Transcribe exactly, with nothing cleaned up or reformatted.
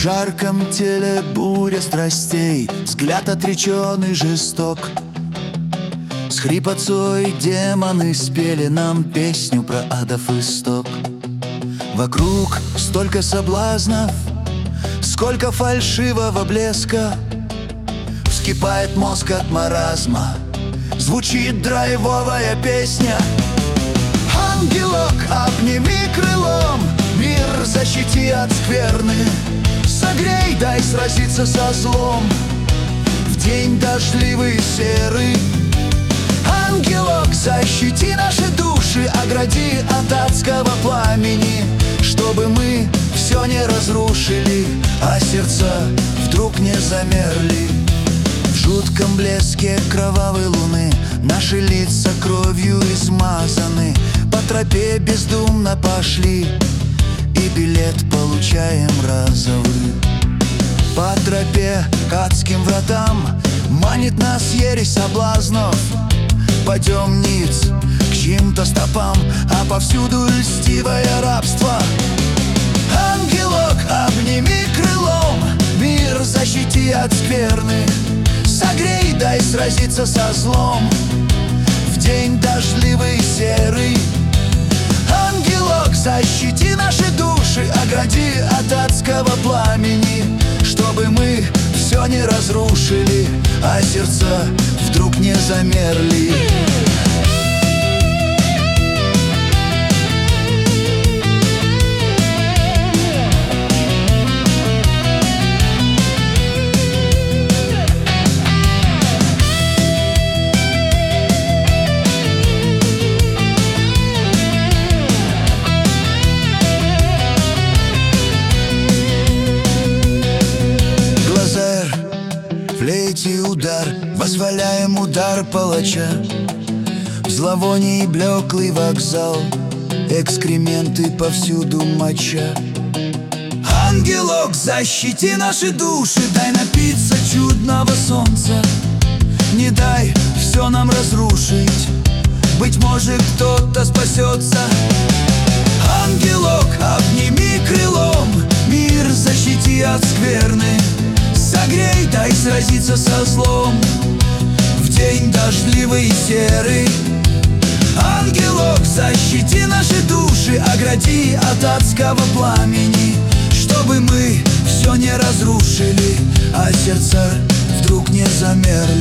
жарком теле буря страстей, взгляд отреченный жесток. С хрипотцой демоны спели нам песню про адов исток. Вокруг столько соблазнов, сколько фальшивого блеска. Вскипает мозг от маразма, звучит драйвовая песня. Ангелок, обними крылом, мир защити от скверны. Согрей, дай сразиться со злом в день дождливый и серый. Ангелок, защити наши души, огради от адского пламени, чтобы мы все не разрушили, а сердца вдруг не замерли. В жутком блеске кровавой луны наши лица кровью измазаны. По тропе бездумно пошли и билет получаем разовый. По тропе к адским вратам манит нас ересь соблазнов. Пойдем ниц к чьим-то стопам, а повсюду льстивое рабство. Ангелок, обними крылом, мир защити от скверны. Согрей, дай сразиться со злом в день дождливый и серый. Ангелок, защити наши души, огради от адского пламени, чтобы мы все не разрушили, а сердца вдруг не замерли. Флейте удар, позволяем удар палача. В зловонии блеклый вокзал, экскременты повсюду моча. Ангелок, защити наши души, дай напиться чудного солнца. Не дай все нам разрушить, быть может кто-то спасется. Ангелок, обними крылом, мир защити от скверны. Согрей, дай сразиться со злом в день дождливый и серый. Ангелок, защити наши души, огради от адского пламени, чтобы мы все не разрушили, а сердца вдруг не замерли.